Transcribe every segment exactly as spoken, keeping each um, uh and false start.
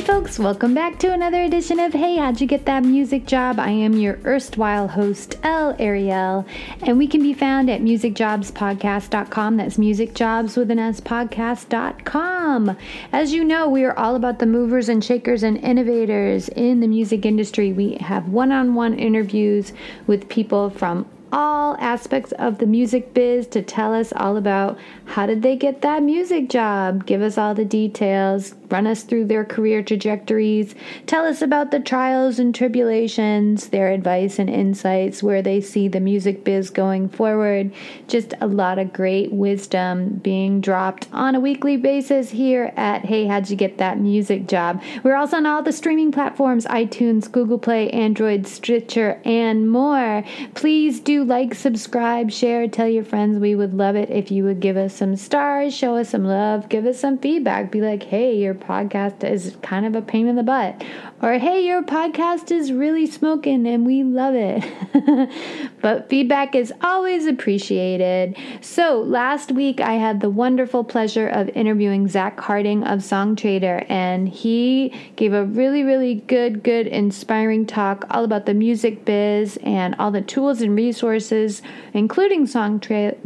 folks, welcome back to another edition of Hey, How'd You Get That Music Job? I am your erstwhile host, El Ariel, and we can be found at music jobs podcast dot com. That's musicjobs with an S podcast dot com. As you know, we are all about the movers and shakers and innovators in the music industry. We have one-on-one interviews with people from all aspects of the music biz to tell us all about how did they get that music job, give us all the details, run us through their career trajectories, tell us about the trials and tribulations, their advice and insights, where they see the music biz going forward. Just a lot of great wisdom being dropped on a weekly basis here at Hey, How'd You Get That Music Job? We're also on all the streaming platforms, iTunes, Google Play, Android, Stitcher, and more. Please do like, subscribe, share, tell your friends. We would love it if you would give us some stars, show us some love, give us some feedback. Be like, hey, your podcast is kind of a pain in the butt. Or, hey, your podcast is really smoking and we love it. But feedback is always appreciated. So last week I had the wonderful pleasure of interviewing Zach Harding of Songtradr, and he gave a really, really good, good, inspiring talk all about the music biz and all the tools and resources, including Songtra-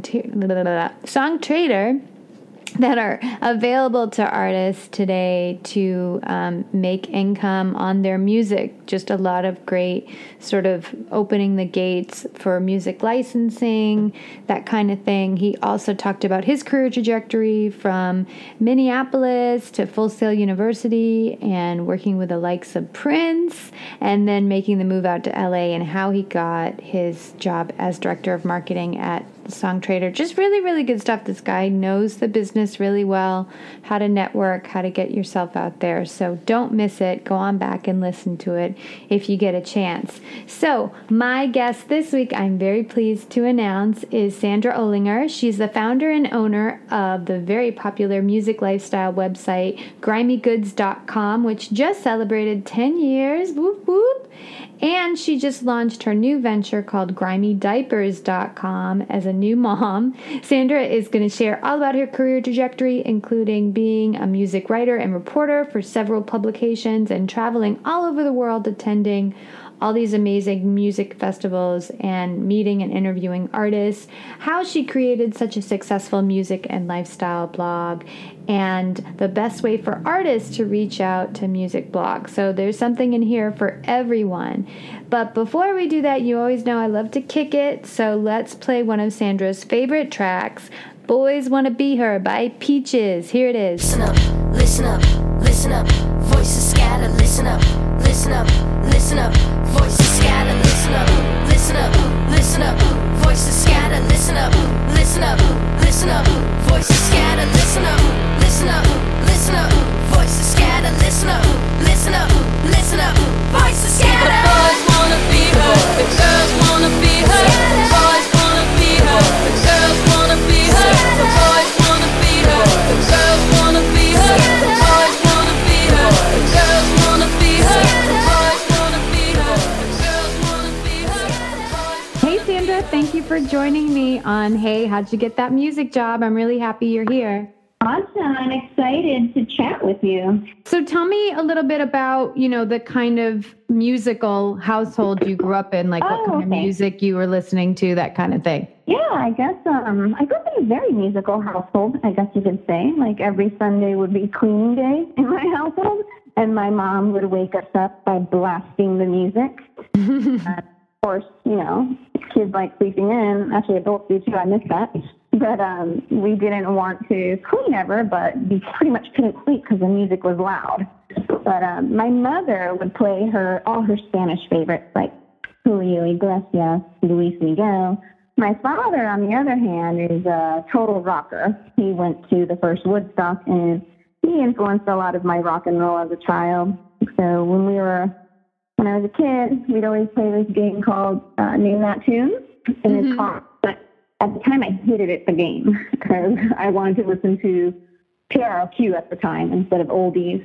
Songtradr, that are available to artists today to um, make income on their music. Just a lot of great sort of opening the gates for music licensing, that kind of thing. He also talked about his career trajectory from Minneapolis to Full Sail University and working with the likes of Prince, and then making the move out to L A, and how he got his job as director of marketing at Songtradr. Just really, really good stuff. This guy knows the business really well, how to network, how to get yourself out there. So don't miss it. Go on back and listen to it if you get a chance. So my guest this week, I'm very pleased to announce, is Sandra Olinger. She's the founder and owner of the very popular music lifestyle website grimy goods dot com, which just celebrated ten years. Whoop, whoop. And she just launched her new venture called grimy diapers dot com as a new mom. Sandra is going to share all about her career trajectory, including being a music writer and reporter for several publications and traveling all over the world attending all these amazing music festivals and meeting and interviewing artists, how she created such a successful music and lifestyle blog, and the best way for artists to reach out to music blogs. So there's something in here for everyone. But before we do that, you always know I love to kick it, so let's play one of Sandra's favorite tracks, Boys Wanna Be Her by Peaches. Here it is. Listen up, listen up, listen up, voices scatter, listen up, listen up, listen up, voices scatter, listen up, listen up, listen up, voices scatter, listen up, listen up, listen up, voices scatter, listen up, listen up, listen up, voices scatter, listen up, listen up, listen up, voices scatter. The boys wanna be her, the girls wanna be her, the boys wanna be her, the girls wanna be her, the boys wanna be her, the girls wanna be her, the boys wanna be her, the girls wanna be her, the boys wanna be her, the girls wanna be her, the boys. Hey Sandra, thank you for joining me on Hey, How'd You Get That Music Job? I'm really happy you're here. Awesome. I'm excited to chat with you. So tell me a little bit about, you know, the kind of musical household you grew up in, like what Oh, kind of okay. music you were listening to, that kind of thing. Yeah, I guess um, I grew up in a very musical household, I guess you could say. Like every Sunday would be cleaning day in my household, and my mom would wake us up by blasting the music. uh, of course, you know, kids like sleeping in. Actually, adults do too. I miss that. But um, we didn't want to clean ever, but we pretty much couldn't sleep because the music was loud. But um, my mother would play her all her Spanish favorites, like Julio Iglesias, Luis Miguel. My father, on the other hand, is a total rocker. He went to the first Woodstock, and he influenced a lot of my rock and roll as a child. So when we were, when I was a kid, we'd always play this game called uh, Name That Tune, and Mm-hmm. it's called. At the time, I hated it, the game, because I wanted to listen to K R L Q at the time instead of oldies.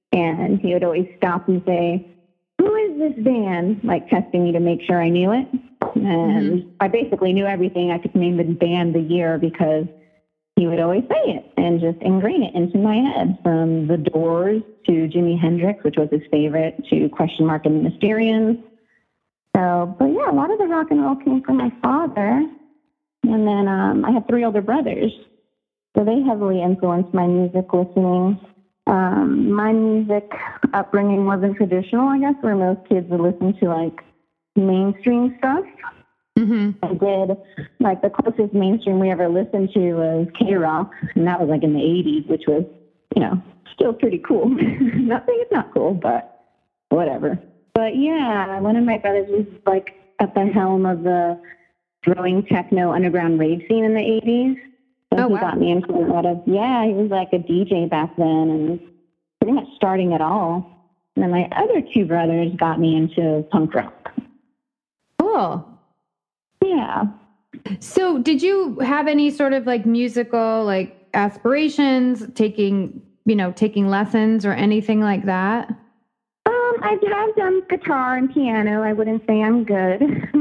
And he would always stop and say, who is this band? Like testing me to make sure I knew it. And mm-hmm. I basically knew everything. I could name the band, the year, because he would always say it and just ingrain it into my head, from The Doors to Jimi Hendrix, which was his favorite, to Question Mark and the Mysterians. So, but yeah, a lot of the rock and roll came from my father. And then um, I have three older brothers, so they heavily influenced my music listening. Um, my music upbringing wasn't traditional, I guess, where most kids would listen to, like, mainstream stuff. Mm-hmm. I did, like, the closest mainstream we ever listened to was K-Rock, and that was, like, in the eighties, which was, you know, still pretty cool. Not saying it's not cool, but whatever. But, yeah, one of my brothers was, like, at the helm of the growing techno underground rave scene in the eighties. So oh, he wow. got me into a lot of, yeah, he was like a D J back then and pretty much starting it all. And then my other two brothers got me into punk rock. Cool. Yeah. So did you have any sort of like musical like aspirations, taking, you know, taking lessons or anything like that? Um, I have done guitar and piano. I wouldn't say I'm good,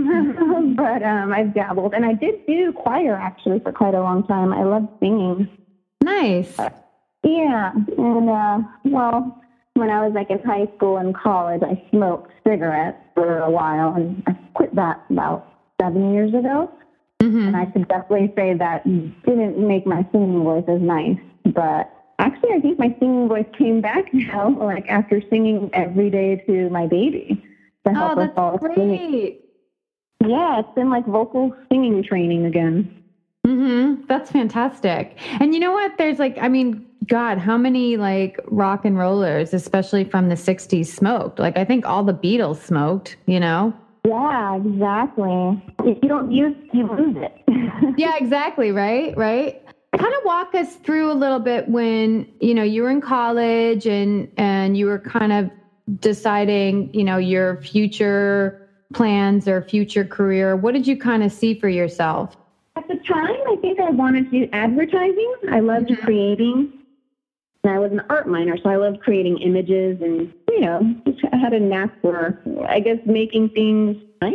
but um, I've dabbled. And I did do choir, actually, for quite a long time. I loved singing. Nice. Uh, yeah. And, uh, well, when I was, like, in high school and college, I smoked cigarettes for a while, and I quit that about seven years ago. Mm-hmm. And I could definitely say that didn't make my singing voice as nice, but actually, I think my singing voice came back now, like after singing every day to my baby to help Oh, us all that's sing. great. Yeah, it's been like vocal singing training again. Mm-hmm. That's fantastic. And you know what? There's like, I mean, God, how many like rock and rollers, especially from the sixties, smoked? Like, I think all the Beatles smoked, you know? Yeah, exactly. If you don't use, you lose it. Yeah, exactly. Right. Right. Kind of walk us through a little bit when, you know, you were in college and, and you were kind of deciding, you know, your future plans or future career. What did you kind of see for yourself? At the time, I think I wanted to do advertising. I loved mm-hmm. creating. And I was an art minor, so I loved creating images and, you know, just had a knack for, I guess, making things nice.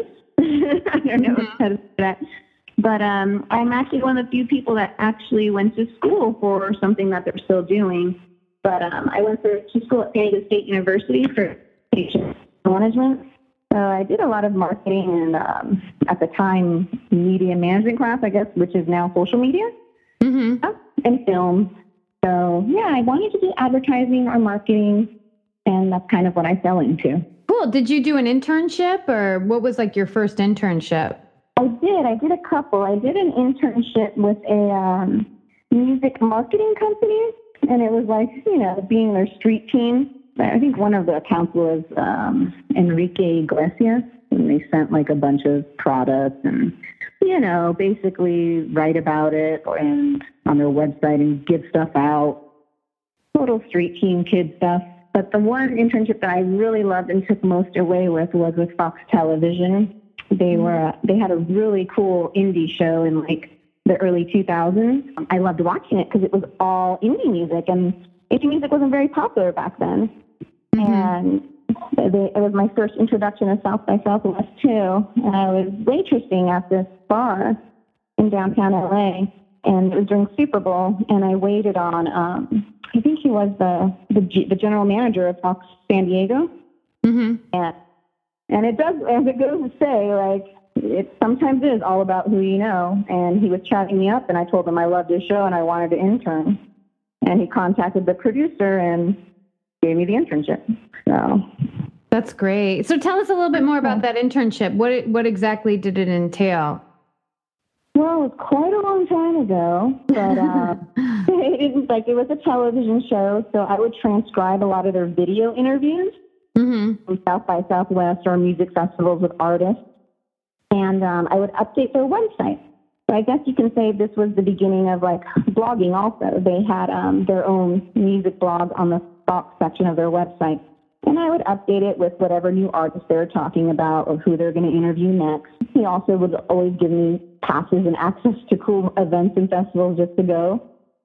I don't know mm-hmm. how to say that. But um, I'm actually one of the few people that actually went to school for something that they're still doing. But um, I went for, to school at San Diego State University for patient management. So I did a lot of marketing and, um, at the time, media management class, I guess, which is now social media mm-hmm. and film. So, yeah, I wanted to do advertising or marketing, and that's kind of what I fell into. Cool. Did you do an internship, or what was like your first internship? I did. I did a couple. I did an internship with a um, music marketing company, and it was like, you know, being their street team. I think one of the accounts was um, Enrique Iglesias, and they sent like a bunch of products and, you know, basically write about it and on their website and give stuff out. Total street team kid stuff. But the one internship that I really loved and took most away with was with Fox Television. They were they had a really cool indie show in like the early two thousands. I loved watching it because it was all indie music, and indie music wasn't very popular back then. Mm-hmm. And they, it was my first introduction to South by Southwest too. And I was waitressing at this bar in downtown L A, and it was during Super Bowl, and I waited on um, I think he was the the, G, the general manager of Fox San Diego. Mm-hmm. And And it does, as it goes to say, like, it sometimes is all about who you know. And he was chatting me up, and I told him I loved his show and I wanted to intern. And he contacted the producer and gave me the internship. So that's great. So tell us a little bit more about that internship. What what exactly did it entail? Well, it was quite a long time ago, but uh, it was like it was a television show, so I would transcribe a lot of their video interviews. Mm-hmm. From South by Southwest or music festivals with artists. And um, I would update their website. So I guess you can say this was the beginning of like blogging also. They had um, their own music blog on the Fox section of their website. And I would update it with whatever new artists they were talking about or who they're going to interview next. He also would always give me passes and access to cool events and festivals just to go.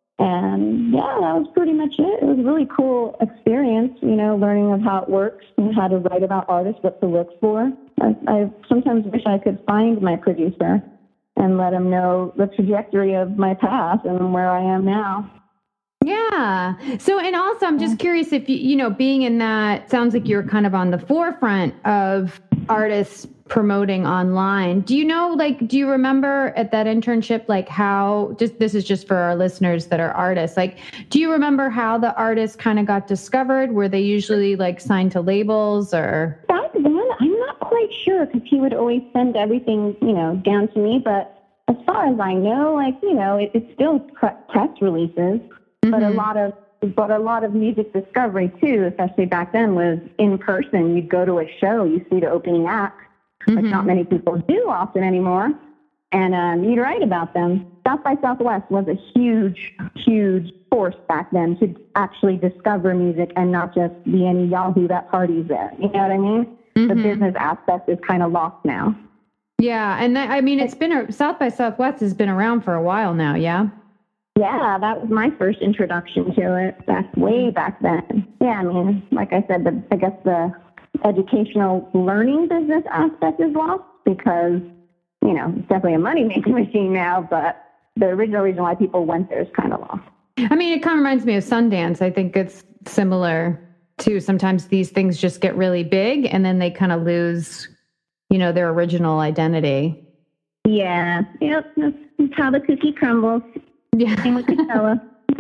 And yeah, that was pretty much it. It was a really cool experience, you know, learning of how it works and how to write about artists, what to look for. I, I sometimes wish I could find my producer and let them know the trajectory of my path and where I am now. Yeah. So, and also, I'm just curious if you, you know, being in that, sounds like you're kind of on the forefront of artists promoting online. Do you know, like, do you remember at that internship, like how, just, this is just for our listeners that are artists, like, do you remember how the artists kind of got discovered? Were they usually like signed to labels or? Back then, I'm not quite sure because he would always send everything, you know, down to me. But as far as I know, like, you know, it, it's still press releases. But a lot of but a lot of music discovery too, especially back then, was in person. You'd go to a show, you see the opening act, which mm-hmm. not many people do often anymore, and um, you'd write about them. South by Southwest was a huge, huge force back then to actually discover music and not just be any Yahoo that parties there. You know what I mean? Mm-hmm. The business aspect is kind of lost now. Yeah, and that, I mean, it's been South by Southwest has been around for a while now. Yeah. Yeah, that was my first introduction to it back way back then. Yeah, I mean, like I said, the, I guess the educational learning business aspect is lost because, you know, it's definitely a money-making machine now, but the original reason why people went there is kind of lost. I mean, it kind of reminds me of Sundance. I think it's similar to sometimes these things just get really big and then they kind of lose, you know, their original identity. Yeah, yep, that's, that's how the cookie crumbles. Yeah. Same with Coachella.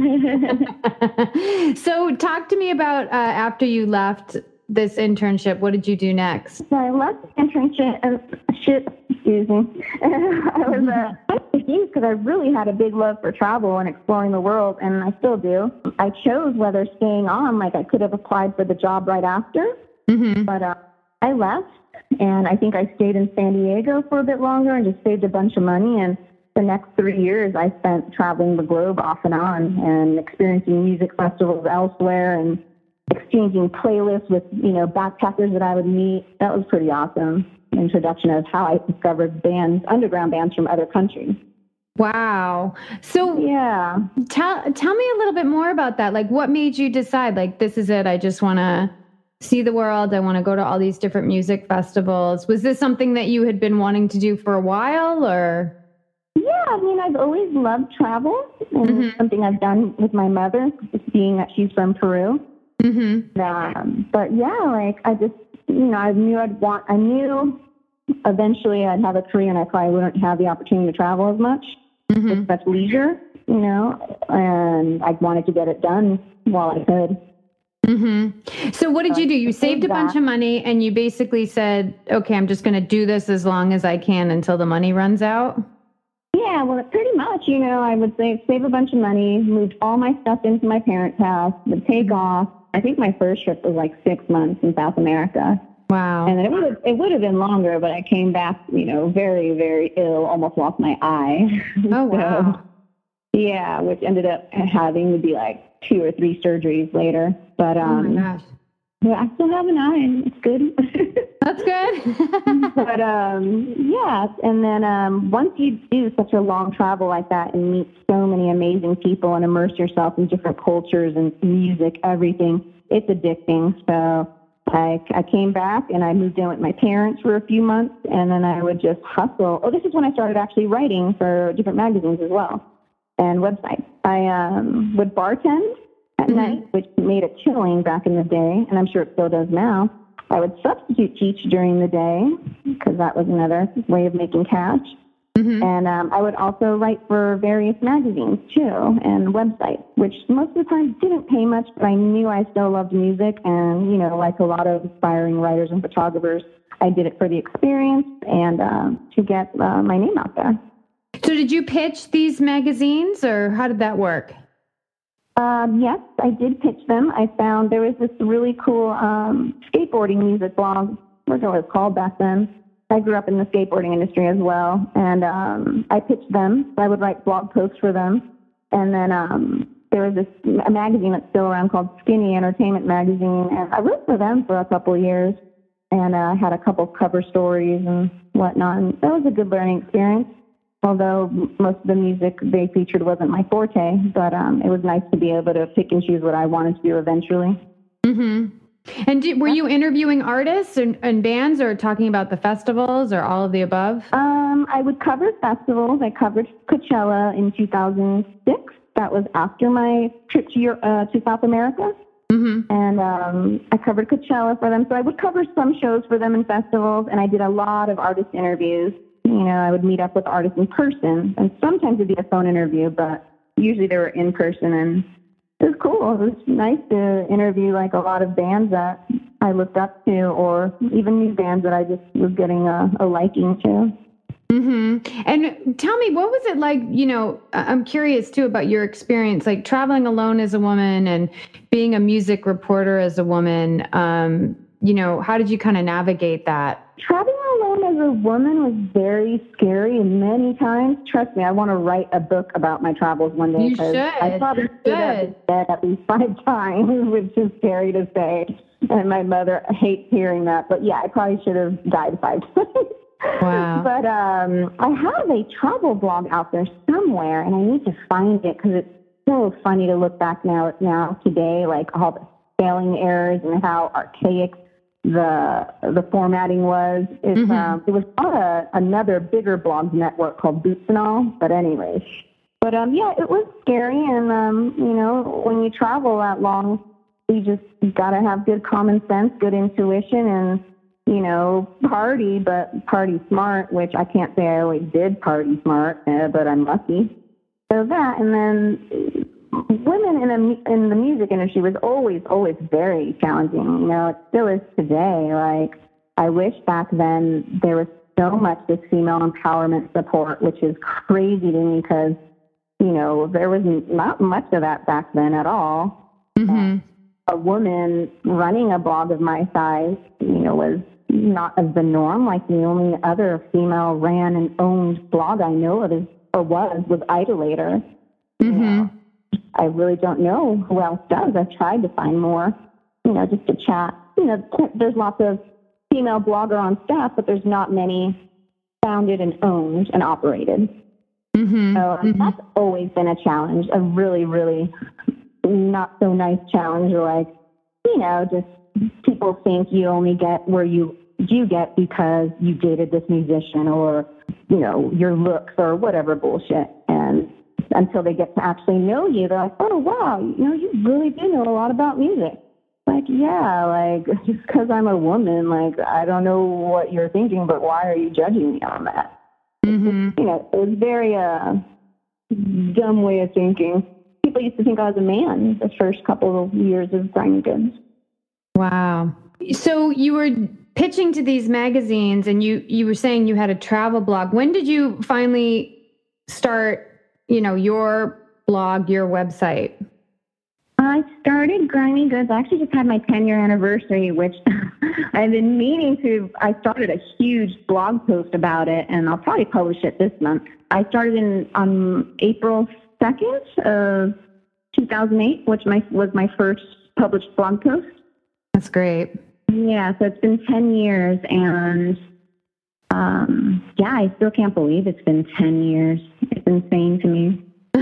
So talk to me about uh, after you left this internship, what did you do next? So I left the internship, uh, shit, excuse me. I was uh, confused because I really had a big love for travel and exploring the world, and I still do. I chose whether staying on, like I could have applied for the job right after, mm-hmm. but uh, I left, and I think I stayed in San Diego for a bit longer and just saved a bunch of money, and the next three years I spent traveling the globe off and on and experiencing music festivals elsewhere and exchanging playlists with, you know, backpackers that I would meet. That was pretty awesome. Introduction of how I discovered bands, underground bands from other countries. Wow. So yeah, tell, tell me a little bit more about that. Like what made you decide, like, this is it. I just want to see the world. I want to go to all these different music festivals. Was this something that you had been wanting to do for a while or? Yeah, I mean, I've always loved travel, and mm-hmm. something I've done with my mother, being that she's from Peru. Mm-hmm. Um, but yeah, like I just, you know, I knew I'd want, I knew eventually I'd have a career and I probably wouldn't have the opportunity to travel as much, mm-hmm. with such leisure, you know, and I wanted to get it done while I could. Mm-hmm. So what did you do? You saved a bunch of money and you basically said, okay, I'm just going to do this as long as I can until the money runs out? Yeah, well, pretty much, you know, I would say save a bunch of money, moved all my stuff into my parents' house, would take off. I think my first trip was like six months in South America. Wow. And it would have, it would have been longer, but I came back, you know, very, very ill, almost lost my eye. Oh, wow. So, yeah, which ended up having to be like two or three surgeries later. But, um, oh my gosh. Yeah, I still have an eye, and it's good. That's good. But, um, yeah, and then um, once you do such a long travel like that and meet so many amazing people and immerse yourself in different cultures and music, everything, it's addicting. So I, I came back, and I moved in with my parents for a few months, and then I would just hustle. Oh, this is when I started actually writing for different magazines as well and websites. I um, would bartend at mm-hmm. night, which made it chilling back in the day, and I'm sure it still does now. I would substitute teach during the day because that was another way of making cash. Mm-hmm. And um, I would also write for various magazines, too, and websites, which most of the time didn't pay much, but I knew I still loved music. And, you know, like a lot of aspiring writers and photographers, I did it for the experience and uh, to get uh, my name out there. So did you pitch these magazines, or how did that work? Um, yes, I did pitch them. I found there was this really cool um, skateboarding music blog. I forget what it was called back then. I grew up in the skateboarding industry as well, and um, I pitched them. I would write blog posts for them. And then um, there was this a magazine that's still around called Skinny Entertainment Magazine, and I wrote for them for a couple of years, and I uh, had a couple of cover stories and whatnot, and that was a good learning experience. Although most of the music they featured wasn't my forte, but um, it was nice to be able to pick and choose what I wanted to do eventually. Mm-hmm. And did, were you interviewing artists and, and bands, or talking about the festivals, or all of the above? Um, I would cover festivals. I covered Coachella in two thousand six. That was after my trip to Europe, uh, to South America. Mm-hmm. And um, I covered Coachella for them. So I would cover some shows for them in festivals, and I did a lot of artist interviews. You know, I would meet up with artists in person, and sometimes it'd be a phone interview, but usually they were in person, and it was cool. It was nice to interview like a lot of bands that I looked up to, or even new bands that I just was getting a, a liking to. Mm-hmm. And tell me, what was it like? You know, I'm curious too about your experience, like traveling alone as a woman and being a music reporter as a woman. Um, you know, how did you kind of navigate that? Traveling alone as a woman was very scary, and many times, trust me, I want to write a book about my travels one day. You should. I probably stood up in bed at least five times, which is scary to say. And my mother hates hearing that. But yeah, I probably should have died five times. Wow. But um, I have a travel blog out there somewhere, and I need to find it because it's so funny to look back now, now today, like all the spelling errors and how archaic the the formatting was. It's, mm-hmm. um, it was on a, another bigger blog network called Boots and All, but anyways. But um, yeah, it was scary, and um, you know, when you travel that long, you just gotta have good common sense, good intuition, and you know, party, but party smart. Which I can't say I always did party smart, uh, but I'm lucky. So that, and then women in the in the music industry was always, always very challenging. You know, it still is today. Like, I wish back then there was so much this female empowerment support, which is crazy to me because, you know, there was not much of that back then at all. Mm-hmm. Uh, a woman running a blog of my size, you know, was not of the norm. Like, the only other female ran and owned blog I know of is, or was, was Idolator. Mm-hmm. You know? I really don't know who else does. I've tried to find more, you know, just to chat. You know, there's lots of female blogger on staff, but there's not many founded and owned and operated. Mm-hmm. So um, mm-hmm. that's always been a challenge, a really, really not so nice challenge. Like, you know, just people think you only get where you you get because you dated this musician, or, you know, your looks or whatever bullshit. And until they get to actually know you, they're like, oh, wow, you know, you really do know a lot about music. Like, yeah, like, just because I'm a woman, like, I don't know what you're thinking, but why are you judging me on that? Mm-hmm. You know, it was very uh, dumb way of thinking. People used to think I was a man the first couple of years of Grimy Goods. Wow. So you were pitching to these magazines, and you, you were saying you had a travel blog. When did you finally start, you know, your blog, your website? I started Grimy Goods. I actually just had my ten-year anniversary, which I've been meaning to. I started a huge blog post about it, and I'll probably publish it this month. I started in on April second of two thousand eight, which my, was my first published blog post. That's great. Yeah, so it's been ten years, and um, yeah, I still can't believe it's been ten years. It's insane to me.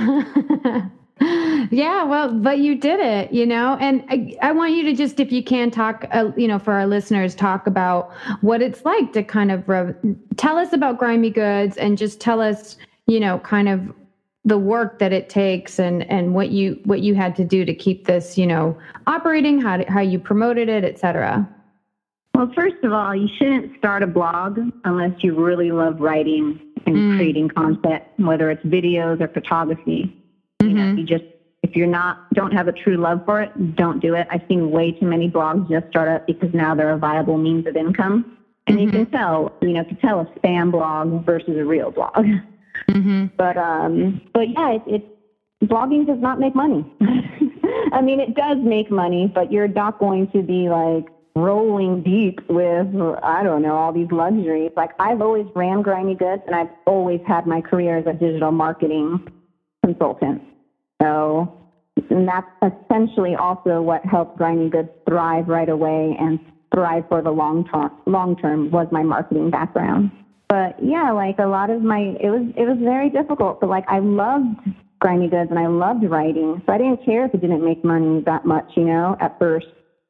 Yeah, well, but you did it, you know, and I, I want you to just, if you can talk, uh, you know, for our listeners, talk about what it's like to kind of re- tell us about Grimy Goods, and just tell us, you know, kind of the work that it takes, and, and what you, what you had to do to keep this, you know, operating, how to, how you promoted it, et cetera. Well, first of all, you shouldn't start a blog unless you really love writing and mm. creating content, whether it's videos or photography. Mm-hmm. You know, you just, if you're not, don't have a true love for it, don't do it. I've seen way too many blogs just start up because now they're a viable means of income. And mm-hmm. you can tell, you know, to tell a spam blog versus a real blog. Mm-hmm. But, um, but yeah, it, it, blogging does not make money. I mean, it does make money, but you're not going to be like rolling deep with, I don't know, all these luxuries. Like, I've always ran Grimy Goods, and I've always had my career as a digital marketing consultant. So, and that's essentially also what helped Grimy Goods thrive right away and thrive for the long term. Long term was my marketing background. But yeah, like a lot of my, it was it was very difficult. But like, I loved Grimy Goods and I loved writing, so I didn't care if it didn't make money that much, you know, at first.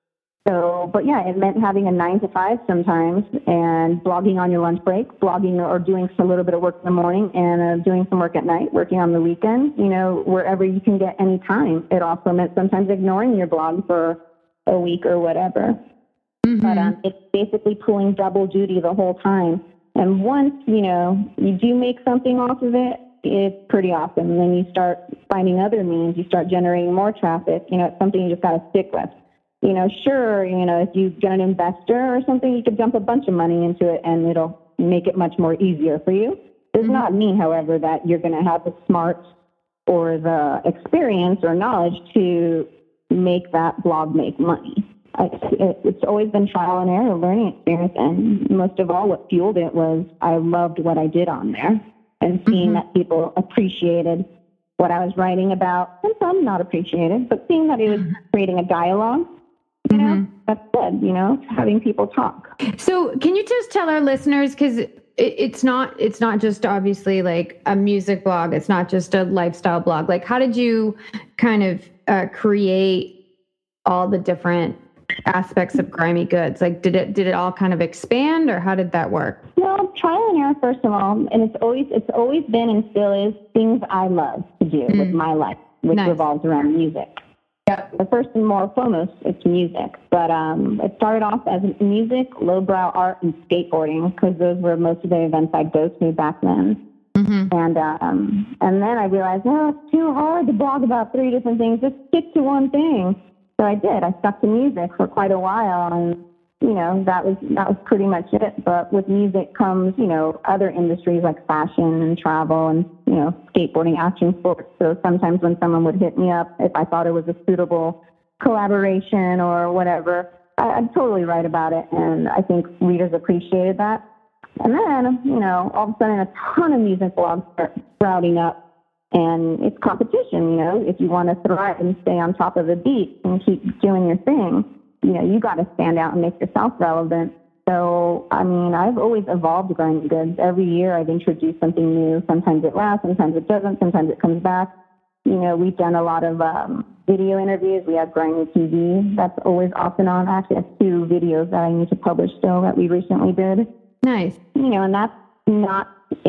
So, but yeah, it meant having a nine to five sometimes and blogging on your lunch break, blogging or doing some little bit of work in the morning and uh, doing some work at night, working on the weekend, you know, wherever you can get any time. It also meant sometimes ignoring your blog for a week or whatever. Mm-hmm. But um, it's basically pulling double duty the whole time. And once, you know, you do make something off of it, it's pretty awesome. And then you start finding other means, you start generating more traffic. You know, it's something you just got to stick with. You know, sure, you know, if you get an investor or something, you could dump a bunch of money into it and it'll make it much more easier for you. Does mm-hmm. not mean, however, that you're going to have the smarts or the experience or knowledge to make that blog make money. I, it, it's always been trial and error, learning experience, and most of all, what fueled it was I loved what I did on there and seeing mm-hmm. that people appreciated what I was writing about, and some not appreciated, but seeing that it was creating a dialogue. You know, mm-hmm. that's good, you know, having people talk. So can you just tell our listeners, because it, it's not, it's not just obviously like a music blog. It's not just a lifestyle blog. Like, how did you kind of uh, create all the different aspects of Grimy Goods? Like, did it, did it all kind of expand, or how did that work? Well, trial and error, first of all. And it's always, it's always been and still is things I love to do mm-hmm. with my life, which nice. revolves around music. Yeah, the first and more foremost, it's music. But um, it started off as music, lowbrow art, and skateboarding, because those were most of the events I'd go to back then. Mm-hmm. And um, and then I realized, no, it's too hard to blog about three different things. Just stick to one thing. So I did. I stuck to music for quite a while, and you know that was that was pretty much it. But with music comes, you know, other industries like fashion and travel and, you know, skateboarding, action sports. So sometimes when someone would hit me up, if I thought it was a suitable collaboration or whatever, I, I'd totally write about it. And I think readers appreciated that. And then, you know, all of a sudden a ton of music blogs start sprouting up, and it's competition. You know, if you want to thrive and stay on top of the beat and keep doing your thing, you know, you got to stand out and make yourself relevant. So, I mean, I've always evolved Grimy Goods. Every year I've introduced something new. Sometimes it lasts, sometimes it doesn't, sometimes it comes back. You know, we've done a lot of um, video interviews. We have Grimy T V. That's always off and on. Actually, I have two videos that I need to publish still that we recently did. Nice. You know, and that's not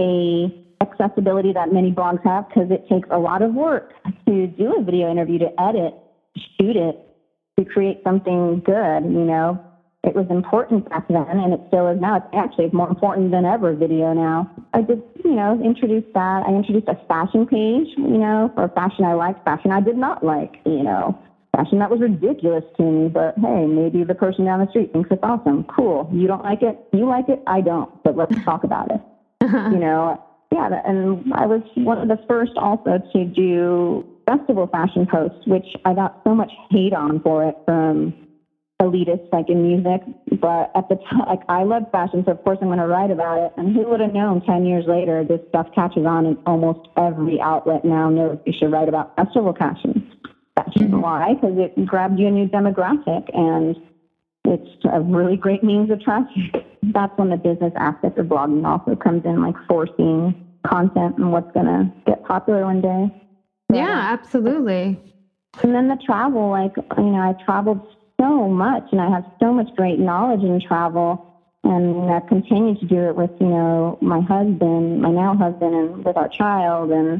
a accessibility that many blogs have, because it takes a lot of work to do a video interview, to edit, shoot it, to create something good. You know, it was important back then, and it still is now. It's actually more important than ever, video now. I just, you know, introduced that. I introduced a fashion page, you know, for fashion I liked, fashion I did not like, you know, fashion that was ridiculous to me, but hey, maybe the person down the street thinks it's awesome. Cool. You don't like it? You like it? I don't, but let's talk about it. You know, yeah, and I was one of the first also to do festival fashion posts, which I got so much hate on for it from elitists like in music. But at the time, like, I love fashion, so of course I'm going to write about it. And who would have known ten years later this stuff catches on, and almost every outlet now knows you should write about festival fashion. Fashion. Mm-hmm. Why? Because it grabbed you a new demographic, and it's a really great means of traffic. That's when the business aspect of blogging also comes in, like forcing content and what's going to get popular one day. So, yeah, absolutely. And then the travel, like, you know, I traveled so much, and I have so much great knowledge in travel, and I continue to do it with, you know, my husband, my now husband, and with our child. And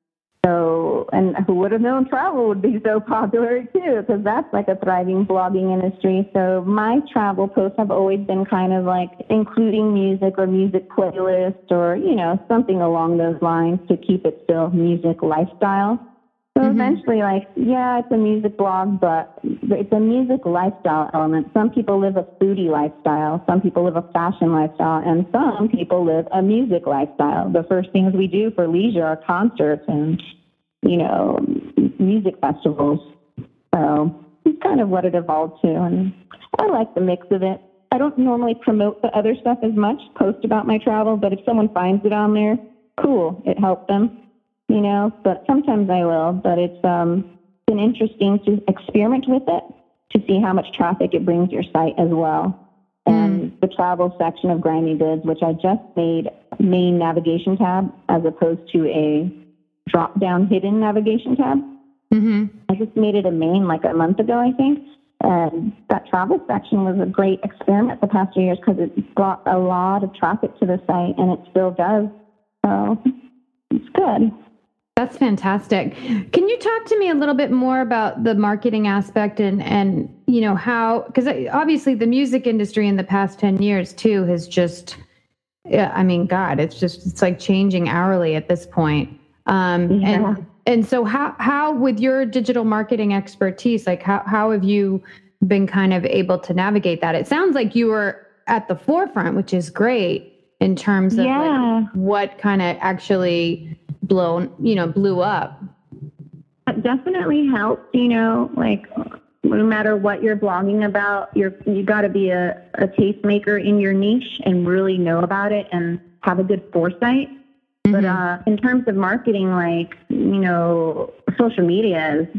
so, and who would have known travel would be so popular too, because that's like a thriving blogging industry. So my travel posts have always been kind of like including music or music playlist or, you know, something along those lines to keep it still music lifestyle. So mm-hmm. eventually, like, yeah, it's a music blog, but it's a music lifestyle element. Some people live a foodie lifestyle, some people live a fashion lifestyle, and some people live a music lifestyle. The first things we do for leisure are concerts and, you know, music festivals. So it's kind of what it evolved to, and I like the mix of it. I don't normally promote the other stuff as much, post about my travel, but if someone finds it on there, cool, it helped them. You know, but sometimes I will, but it's um, been interesting to experiment with it to see how much traffic it brings your site as well. Mm. And the travel section of Grimy Goods, which I just made main navigation tab as opposed to a drop-down hidden navigation tab. Mm-hmm. I just made it a main like a month ago, I think. And that travel section was a great experiment the past few years because it brought a lot of traffic to the site, and it still does. So it's good. That's fantastic. Can you talk to me a little bit more about the marketing aspect and, and you know, how, because obviously the music industry in the past ten years too has just, yeah, I mean, God, it's just, it's like changing hourly at this point. Um, Yeah. and, and so how, how with your digital marketing expertise, like how, how have you been kind of able to navigate that? It sounds like you were at the forefront, which is great in terms of Yeah. like what kind of actually blown, you know, blew up. That definitely helps, you know, like no matter what you're blogging about, you're, you got to be a, a tastemaker in your niche and really know about it and have a good foresight. Mm-hmm. But uh, in terms of marketing, like, you know, social media has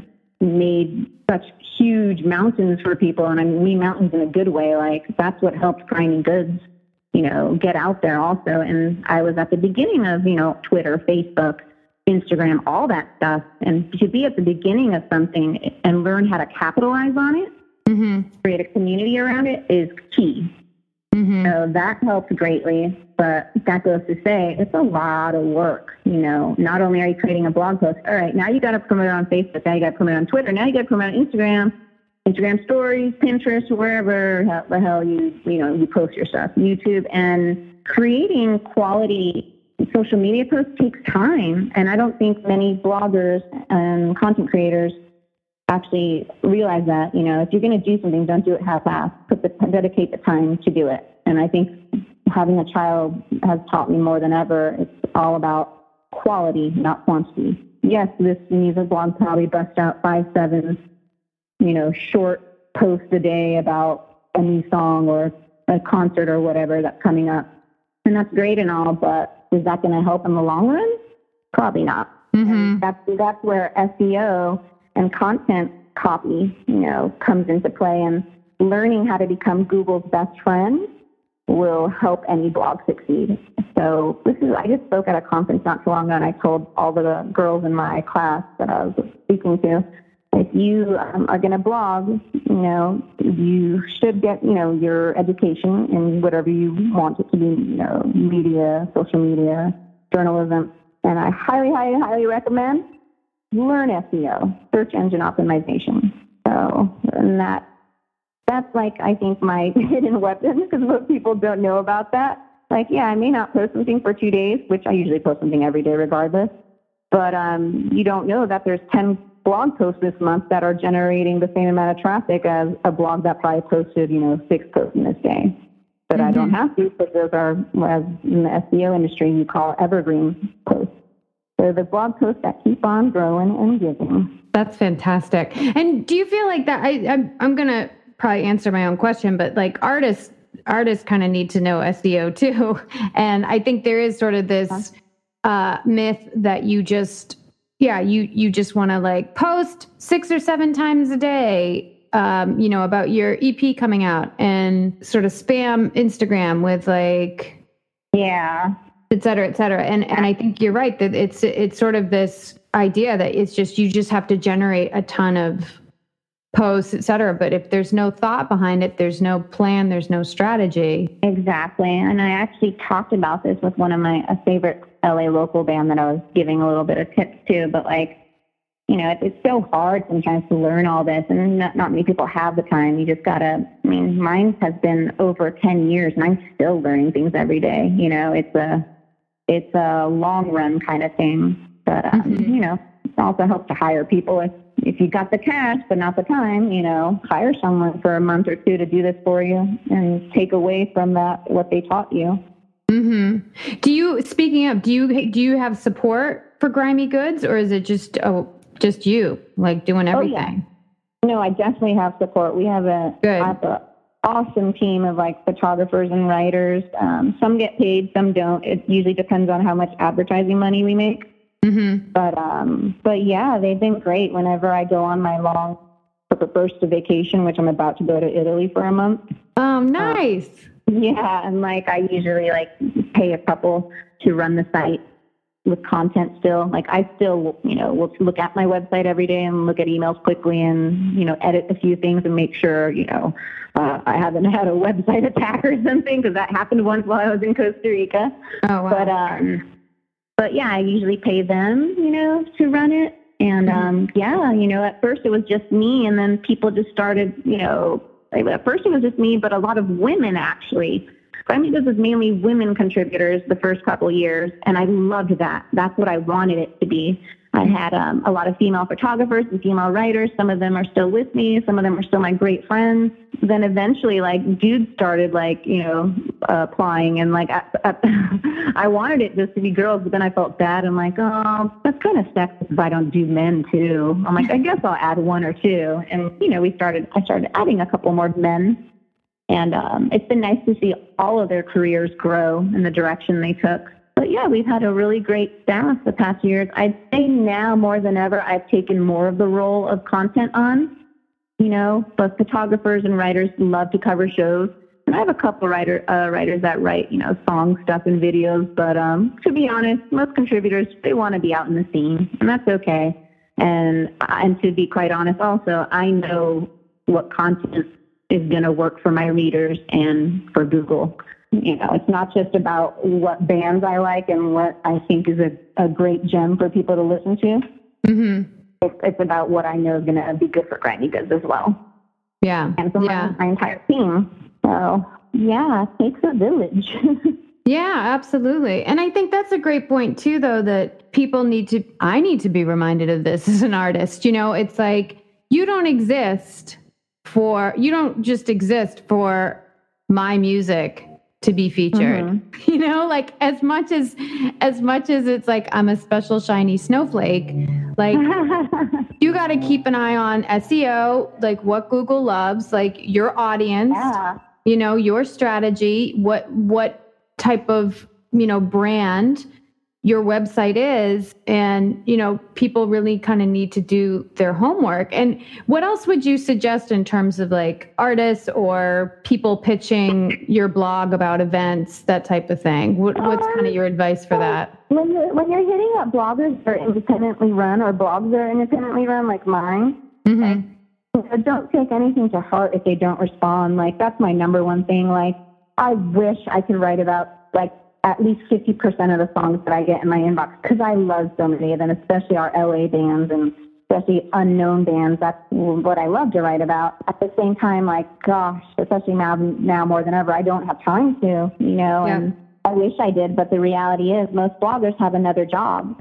made such huge mountains for people. And I mean mountains in a good way. Like that's what helped Grimy Goods, you know, get out there also. And I was at the beginning of, you know, Twitter, Facebook, Instagram, all that stuff. And to be at the beginning of something and learn how to capitalize on it, mm-hmm. create a community around it is key. Mm-hmm. So that helps greatly. But that goes to say, it's a lot of work. You know, not only are you creating a blog post, all right, now you got to promote it on Facebook, now you got to promote it on Twitter, now you got to promote it on Instagram, Instagram stories, Pinterest, wherever the hell you, you know, you post your stuff, YouTube. And creating quality social media posts takes time. And I don't think many bloggers and content creators actually realize that. You know, if you're going to do something, don't do it half-assed. Put the, dedicate the time to do it. And I think having a child has taught me more than ever. It's all about quality, not quantity. Yes, this music blog probably busts out five, seven, you know, short posts a day about a new song or a concert or whatever that's coming up. And that's great and all, but is that going to help in the long run? Probably not. Mm-hmm. And that's, that's where S E O and content copy, you know, comes into play, and learning how to become Google's best friend will help any blog succeed. So this is, I just spoke at a conference not too long ago, and I told all the girls in my class that I was speaking to, if you um, are going to blog, you know, you should get, you know, your education in whatever you want it to be, you know, media, social media, journalism. And I highly, highly, highly recommend learn S E O, search engine optimization. So, and that, that's like, I think, my hidden weapon, because most people don't know about that. Like, yeah, I may not post something for two days, which I usually post something every day regardless. But um, you don't know that there's ten blog posts this month that are generating the same amount of traffic as a blog that probably posted, you know, six posts in this day. But mm-hmm. I don't have to, because those are, as in the S E O industry, you call evergreen posts. So the blog posts that keep on growing and giving. That's fantastic. And do you feel like that? I, I'm, I'm going to probably answer my own question, but like artists, artists kind of need to know S E O too. And I think there is sort of this uh, myth that you just, yeah, you, you just want to like post six or seven times a day, um, you know, about your E P coming out, and sort of spam Instagram with like, yeah, et cetera, et cetera. And, and I think you're right that it's, it's sort of this idea that it's just, you just have to generate a ton of posts, et cetera. But if there's no thought behind it, there's no plan, there's no strategy. Exactly. And I actually talked about this with one of my a favorite L A local band that I was giving a little bit of tips to, but like, you know, it, it's so hard sometimes to learn all this, and not, not many people have the time. You just gotta, I mean, mine has been over ten years and I'm still learning things every day. You know, it's a, it's a long run kind of thing, but um, mm-hmm. you know, it also helps to hire people. If, if you got the cash, but not the time, you know, hire someone for a month or two to do this for you and take away from that what they taught you. Mm-hmm. Do you, speaking of, do you, do you have support for Grimy Goods, or is it just, oh, just you like doing everything? Oh, yeah. No, I definitely have support. We have a, Good. I have a awesome team of like photographers and writers. Um, some get paid, some don't. It usually depends on how much advertising money we make. Mm-hmm. But, um, but yeah, they've been great. Whenever I go on my long first vacation, which I'm about to go to Italy for a month. Oh, nice. Um, yeah. And like, I usually like pay a couple to run the site. with content still. Like I still, you know, will look at my website every day and look at emails quickly and, you know, edit a few things and make sure, you know, uh, I haven't had a website attack or something, because that happened once while I was in Costa Rica. Oh, wow. But, um, but yeah, I usually pay them, you know, to run it. And, um, yeah, you know, at first it was just me, and then people just started, you know, at first it was just me, but a lot of women actually. I mean, this was mainly women contributors the first couple of years, and I loved that. That's what I wanted it to be. I had um, a lot of female photographers and female writers. Some of them are still with me. Some of them are still my great friends. Then eventually, like, dudes started, like, you know, uh, applying, and, like, I, I, I wanted it just to be girls, but then I felt bad. I'm like, oh, that's kind of sexist if I don't do men, too. I'm like, I guess I'll add one or two. And, you know, we started, I started adding a couple more men. And um, it's been nice to see all of their careers grow in the direction they took. But yeah, we've had a really great staff the past years. I'd say now more than ever, I've taken more of the role of content on. You know, but photographers and writers love to cover shows. And I have a couple writer, uh, writers that write, you know, song stuff and videos. But um, to be honest, most contributors, they want to be out in the scene, and that's okay. And, and to be quite honest, also, I know what content is going to work for my readers and for Google. You know, it's not just about what bands I like and what I think is a, a great gem for people to listen to. Mm-hmm. It's, it's about what I know is going to be good for Grimy Goods as well. Yeah. And for yeah. my, my entire team. So, yeah, it takes a village. Yeah, absolutely. And I think that's a great point too, though, that people need to, I need to be reminded of this as an artist. You know, it's like, you don't exist for, you don't just exist for my music to be featured. Mm-hmm. You know, like as much as, as much as it's like, I'm a special shiny snowflake, like you got to keep an eye on S E O, like what Google loves, like your audience, yeah. you know, your strategy, what, what type of, you know, brand your website is. And, you know, people really kind of need to do their homework. And what else would you suggest in terms of like artists or people pitching your blog about events, that type of thing? What, what's kind of your advice for that? When you're, when you're hitting up bloggers that are independently run, or blogs that are independently run like mine, mm-hmm. like, you know, don't take anything to heart if they don't respond. Like, that's my number one thing. Like, I wish I could write about like at least fifty percent of the songs that I get in my inbox, because I love so many of them, especially our L A bands and especially unknown bands. That's what I love to write about. At the same time, like, gosh, especially now, now more than ever, I don't have time to, you know, yeah. and I wish I did, but the reality is most bloggers have another job.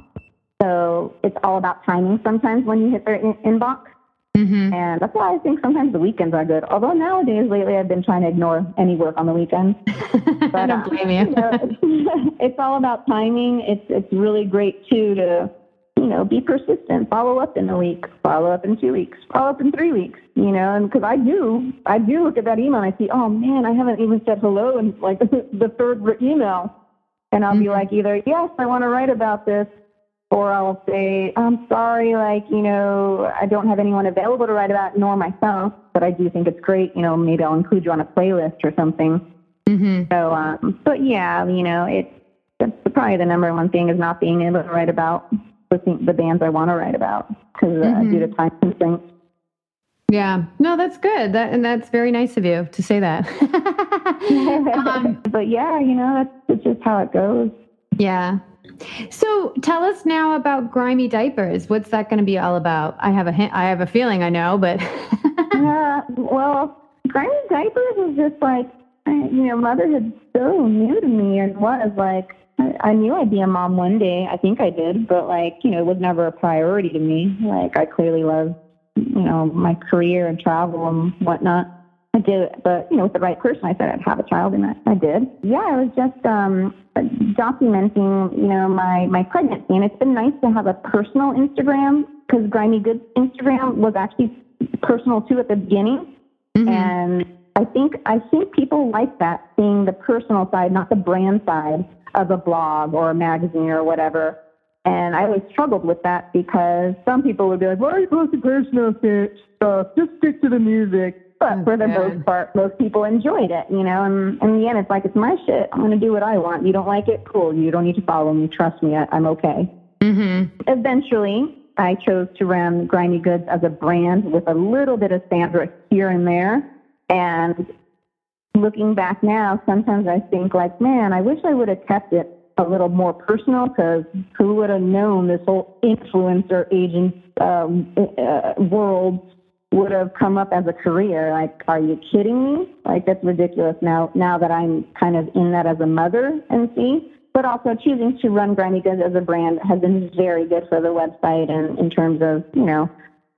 So it's all about timing sometimes when you hit their in- inbox. Mm-hmm. And that's why I think sometimes the weekends are good. Although nowadays, lately, I've been trying to ignore any work on the weekends. But, I don't blame you. uh, you know, it's, it's all about timing. It's it's really great, too, to, you know, be persistent. Follow up in a week. Follow up in two weeks. Follow up in three weeks. You know, and because I do, I do look at that email and I see, oh, man, I haven't even said hello in, like, the third email. And I'll mm-hmm. be like, either, yes, I want to write about this, or I'll say, I'm sorry, like, you know, I don't have anyone available to write about, nor myself, but I do think it's great. You know, maybe I'll include you on a playlist or something. Mm-hmm. So, um, but yeah, you know, it's, that's probably the number one thing, is not being able to write about the, the bands I want to write about, because uh, mm-hmm. due to time constraints. Yeah, no, that's good. That, and that's very nice of you to say that. um, but yeah, you know, that's, that's just how it goes. Yeah. So tell us now about Grimy Diapers. What's that going to be all about? I have a hint, I have a feeling I know, but uh, well, Grimy Diapers is just like, you know, motherhood's so new to me, and was like, I, I knew I'd be a mom one day. I think I did, but like, you know, it was never a priority to me. Like, I clearly love, you know, my career and travel and whatnot. I did it, but, you know, with the right person, I said I'd have a child, and I, I did. Yeah, I was just um, documenting, you know, my, my pregnancy, and it's been nice to have a personal Instagram, because Grimy Goods Instagram was actually personal too at the beginning, mm-hmm. and I think I think people like that, seeing the personal side, not the brand side of a blog or a magazine or whatever. And I always struggled with that, because some people would be like, "Why are you posting personal stuff? Just stick to the music." But for the most part, most people enjoyed it, you know, and in the end, it's like, it's my shit. I'm going to do what I want. You don't like it? Cool. You don't need to follow me. Trust me. I, I'm okay. Mm-hmm. Eventually, I chose to run Grimy Goods as a brand with a little bit of Sandra here and there. And looking back now, sometimes I think like, man, I wish I would have kept it a little more personal, because who would have known this whole influencer agent um, uh, world would have come up as a career? Like, are you kidding me? Like, that's ridiculous now, now that I'm kind of in that as a mother and see. But also choosing to run Grimy Goods as a brand has been very good for the website, and in terms of, you know,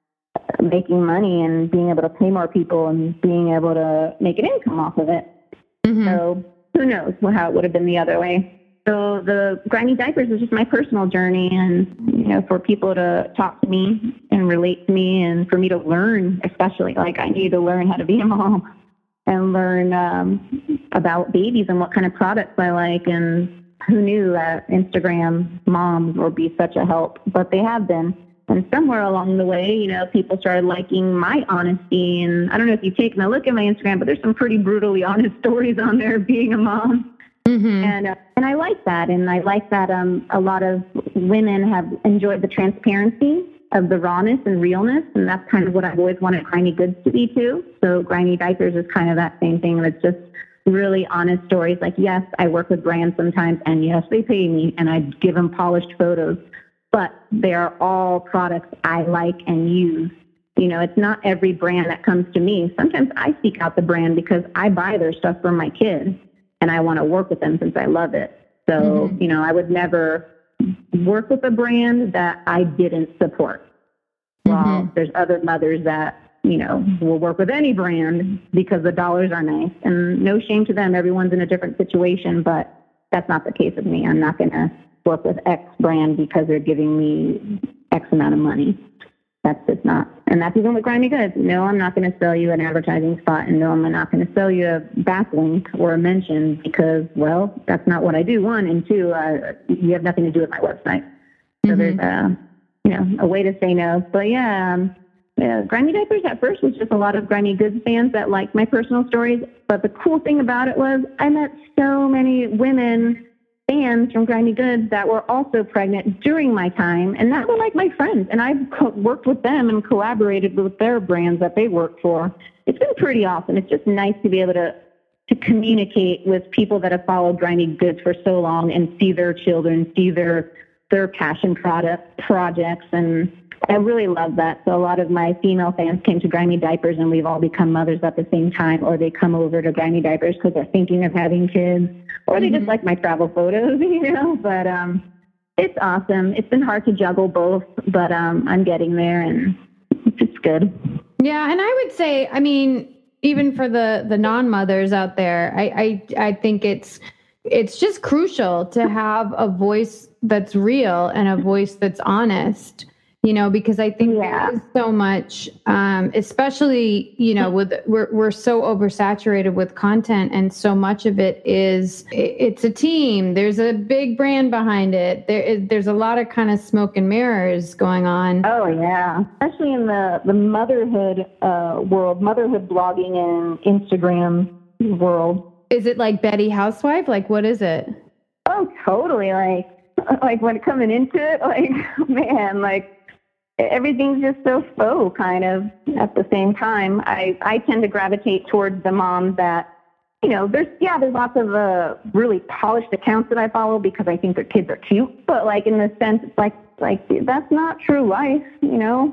making money and being able to pay more people and being able to make an income off of it. Mm-hmm. So who knows how it would have been the other way. So the Grimy Diapers is just my personal journey, and, you know, for people to talk to me and relate to me, and for me to learn, especially, like, I need to learn how to be a mom and learn um, about babies and what kind of products I like. And who knew that Instagram moms would be such a help, but they have been. And somewhere along the way, you know, people started liking my honesty. And I don't know if you've taken a look at my Instagram, but there's some pretty brutally honest stories on there of being a mom. Mm-hmm. And uh, and I like that. And I like that um, a lot of women have enjoyed the transparency of the rawness and realness. And that's kind of what I've always wanted Grimy Goods to be too. So Grimy Diapers is kind of that same thing. It's just really honest stories. Like, yes, I work with brands sometimes, and yes, they pay me, and I give them polished photos. But they are all products I like and use. You know, it's not every brand that comes to me. Sometimes I seek out the brand because I buy their stuff for my kids, and I want to work with them since I love it. So, mm-hmm. you know, I would never work with a brand that I didn't support. Mm-hmm. Well, there's other mothers that, you know, will work with any brand because the dollars are nice. And no shame to them. Everyone's in a different situation, but that's not the case with me. I'm not going to work with X brand because they're giving me X amount of money. That's just not. And that's even with Grimy Goods. No, I'm not going to sell you an advertising spot, and no, I'm not going to sell you a backlink or a mention because, well, that's not what I do, one. And two, uh, you have nothing to do with my website. So mm-hmm. there's a, you know, a way to say no. But yeah, um, yeah, Grimy Diapers at first was just a lot of Grimy Goods fans that liked my personal stories. But the cool thing about it was I met so many women fans from Grimy Goods that were also pregnant during my time, and that were like my friends. And I've co- worked with them and collaborated with their brands that they work for. It's been pretty awesome. It's just nice to be able to to communicate with people that have followed Grimy Goods for so long and see their children, see their their passion product projects, and I really love that. So a lot of my female fans came to Grimy Diapers, and we've all become mothers at the same time, or they come over to Grimy Diapers because they're thinking of having kids, or they mm-hmm. just like my travel photos, you know. But um, it's awesome. It's been hard to juggle both, but um, I'm getting there, and it's good. Yeah, and I would say, I mean, even for the the non-mothers out there, I I, I think it's it's just crucial to have a voice that's real and a voice that's honest. You know, because I think yeah. there is so much, um, especially, you know, with we're we're so oversaturated with content, and so much of it is it, it's a team. There's a big brand behind it. There is there's a lot of kind of smoke and mirrors going on. Oh yeah, especially in the the motherhood uh, world, motherhood blogging and Instagram world. Is it like Betty Housewife? Like, what is it? Oh, totally. Like like when coming into it, like man, like. Everything's just so faux, kind of, at the same time. I, I tend to gravitate towards the moms that, you know, there's, yeah, there's lots of uh, really polished accounts that I follow because I think their kids are cute. But, like, in the sense, it's like, like that's not true life, you know?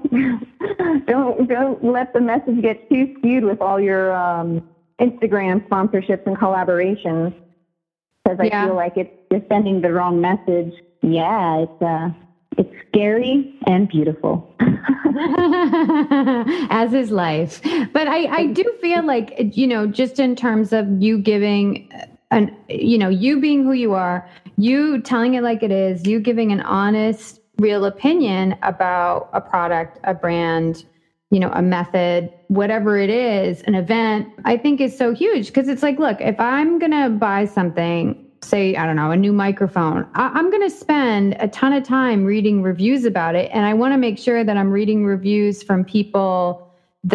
don't, don't let the message get too skewed with all your um, Instagram sponsorships and collaborations, because I yeah. feel like it's just sending the wrong message. Yeah, it's, uh, It's scary and beautiful. As is life. But I, I do feel like, you know, just in terms of you giving, an, you know, you being who you are, you telling it like it is, you giving an honest, real opinion about a product, a brand, you know, a method, whatever it is, an event, I think is so huge. Because it's like, look, if I'm going to buy something, say, I don't know, a new microphone, I- I'm going to spend a ton of time reading reviews about it. And I want to make sure that I'm reading reviews from people that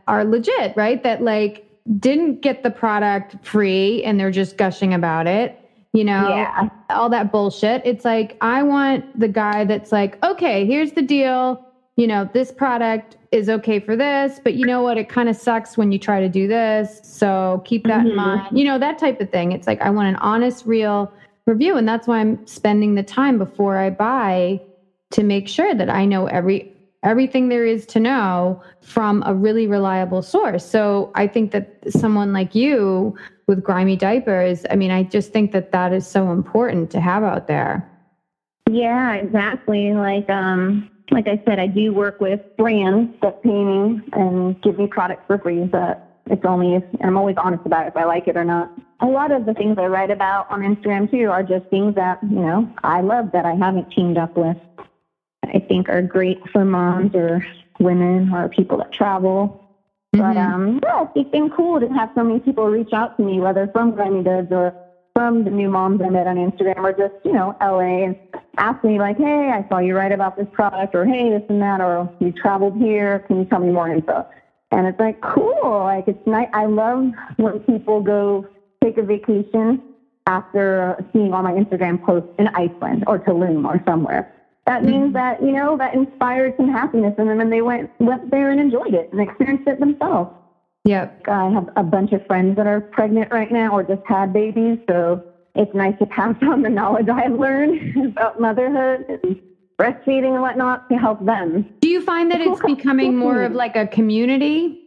are legit, right? That like didn't get the product free and they're just gushing about it, you know, Yeah. all that bullshit. It's like, I want the guy that's like, okay, here's the deal. You know, this product is okay for this, but you know what? It kind of sucks when you try to do this. So keep that Mm-hmm. in mind, you know, that type of thing. It's like, I want an honest, real review. And that's why I'm spending the time before I buy to make sure that I know every, everything there is to know from a really reliable source. So I think that someone like you with Grimy Diapers, I mean, I just think that that is so important to have out there. Yeah, exactly. Like, um, like I said, I do work with brands that pay me and give me products for free, but it's only if, and I'm always honest about if I like it or not. A lot of the things I write about on Instagram too are just things that, you know, I love that I haven't teamed up with. I think are great for moms or women or people that travel. Mm-hmm. But um, yeah, it's been cool to have so many people reach out to me, whether from Grimy Goods or from the new moms I met on Instagram or just, you know, L A, and ask me like, hey, I saw you write about this product, or hey, this and that, or you traveled here. Can you tell me more info? And it's like, cool. Like, it's nice. I love when people go take a vacation after seeing all my Instagram posts in Iceland or Tulum or somewhere. That means that, you know, that inspired some happiness in them, and they went went there and enjoyed it and experienced it themselves. Yep. I have a bunch of friends that are pregnant right now or just had babies, so it's nice to pass on the knowledge I've learned about motherhood and breastfeeding and whatnot to help them. Do you find that it's becoming more of like a community?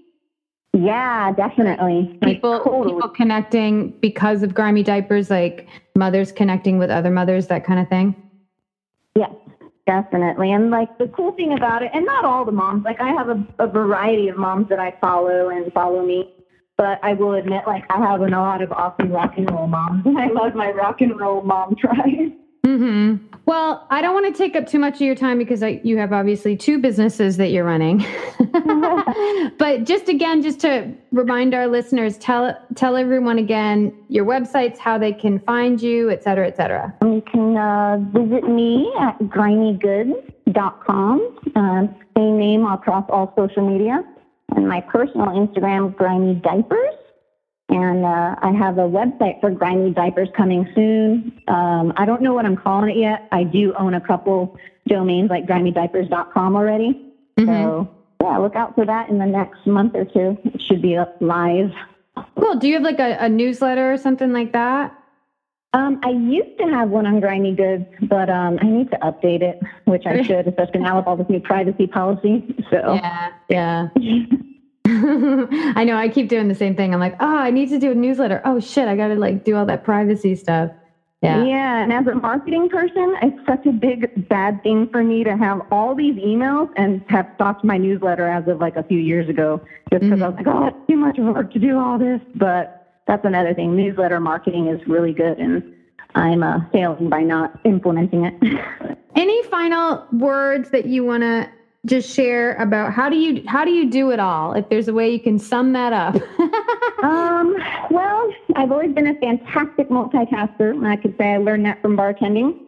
Yeah, definitely. People, like, totally. people connecting because of Grimy Diapers, like mothers connecting with other mothers, that kind of thing? Yes. Definitely. And like the cool thing about it, and not all the moms, like I have a, a variety of moms that I follow and follow me, but I will admit, like I have a lot of awesome rock and roll moms, and I love my rock and roll mom tribe. Mm-hmm. Well, I don't want to take up too much of your time because I, you have obviously two businesses that you're running. But just again, just to remind our listeners, tell tell everyone again your websites, how they can find you, et cetera, et cetera. You can uh, visit me at grimy goods dot com, uh, same name across all social media, and my personal Instagram, Grimy Diapers. And uh, I have a website for Grimy Diapers coming soon. Um, I don't know what I'm calling it yet. I do own a couple domains like grimy diapers dot com already. Mm-hmm. So, yeah, look out for that in the next month or two. It should be up live. Cool. Do you have like a, a newsletter or something like that? Um, I used to have one on Grimy Goods, but um, I need to update it, which I should, especially now with all this new privacy policy. So yeah, yeah. I know. I keep doing the same thing. I'm like, oh, I need to do a newsletter. Oh shit, I got to like do all that privacy stuff. Yeah. Yeah. And as a marketing person, it's such a big bad thing for me to have all these emails and have stopped my newsletter as of like a few years ago, just because mm-hmm. I was like, oh, it's too much work to do all this. But that's another thing. Newsletter marketing is really good, and I'm uh, failing by not implementing it. Any final words that you want to just share about how do you how do you do it all? If there's a way you can sum that up. um, well, I've always been a fantastic multitasker, and I could say I learned that from bartending.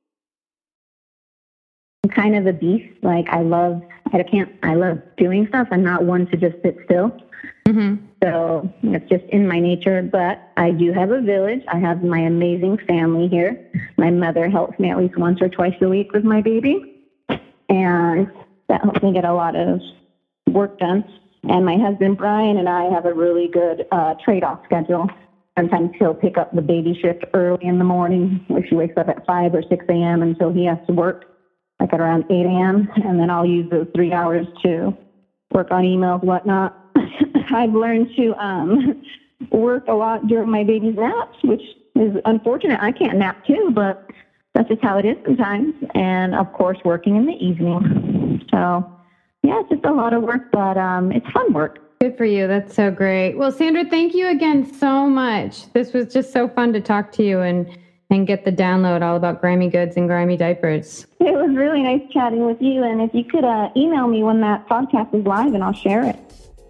I'm kind of a beast. Like I love, I can't, I love doing stuff. I'm not one to just sit still. Mm-hmm. So it's just in my nature. But I do have a village. I have my amazing family here. My mother helps me at least once or twice a week with my baby, and that helps me get a lot of work done. And my husband, Brian, and I have a really good uh, trade-off schedule. Sometimes he'll pick up the baby shift early in the morning, where she wakes up at five or six a.m. until he has to work, like at around eight a.m. And then I'll use those three hours to work on emails, whatnot. I've learned to um, work a lot during my baby's naps, which is unfortunate. I can't nap too, but that's just how it is sometimes. And, of course, working in the evening. So, yeah, it's just a lot of work, but um, it's fun work. Good for you. That's so great. Well, Sandra, thank you again so much. This was just so fun to talk to you and, and get the download all about Grimy Goods and Grimy Diapers. It was really nice chatting with you. And if you could uh, email me when that podcast is live, and I'll share it.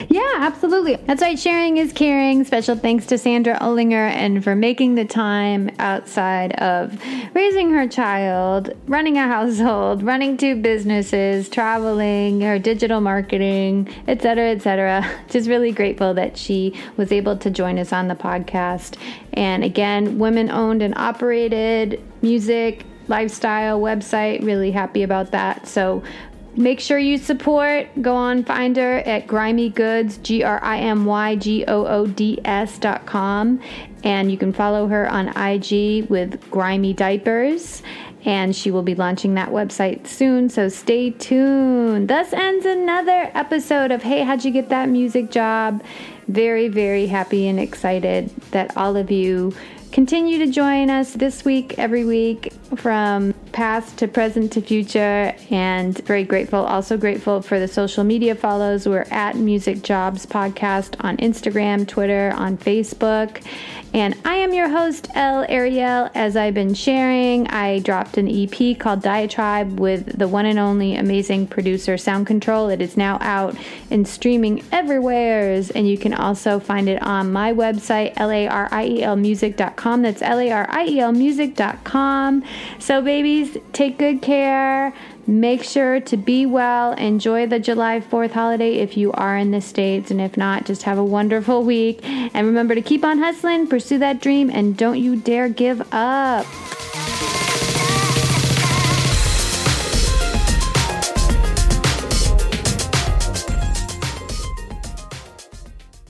Yeah, absolutely. That's right. Sharing is caring. Special thanks to Sandra Ollinger and for making the time outside of raising her child, running a household, running two businesses, traveling, her digital marketing, et cetera, et cetera. Just really grateful that she was able to join us on the podcast. And again, women-owned and operated music, lifestyle website. Really happy about that. So make sure you support. Go on, find her at Grimy Goods, G R I M Y G O O D S dot com. And you can follow her on I G with Grimy Diapers. And she will be launching that website soon, so stay tuned. Thus ends another episode of Hey, How'd You Get That Music Job? Very, very happy and excited that all of you continue to join us this week, every week, from past to present to future, and very grateful, also grateful for the social media follows. We're at Music Jobs Podcast on Instagram, Twitter, on Facebook. And I am your host, Elle Ariel. As I've been sharing, I dropped an E P called Diatribe with the one and only amazing producer Sound Control. It is now out and streaming everywhere, and you can also find it on my website, L A R I E L music dot com. That's L A R I E L music dot com. So babies, take good care. Make sure to be well. Enjoy the July fourth holiday if you are in the States. And if not, just have a wonderful week. And remember to keep on hustling, pursue that dream, and don't you dare give up.